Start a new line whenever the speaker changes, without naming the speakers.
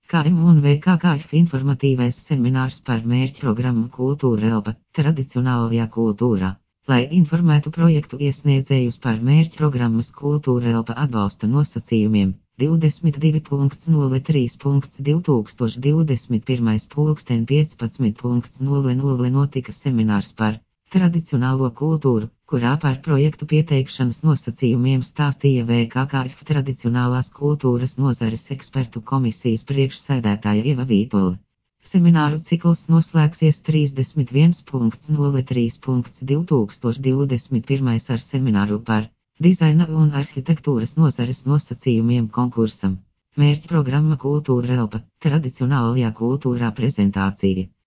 KM un VKKF informatīvais seminārs par mērķprogrammu Kultūra Elpa tradicionālajā kultūrā, lai informētu projektu iesniedzējus par mērķprogrammas Kultūra Elpa atbalsta nosacījumiem. 22.03.2021. pulksten 15.00 notika seminārs par tradicionālo kultūru, kurā par projektu pieteikšanas nosacījumiem stāstīja VKKF tradicionālās kultūras nozares ekspertu komisijas priekšsēdētāja Ieva Vītola. Semināru cikls noslēgsies 31.03.2021 ar semināru par dizaina un arhitektūras nozares nosacījumiem konkursam. Mērķprogramma Kultūra Elpa tradicionālajā kultūrā prezentācija.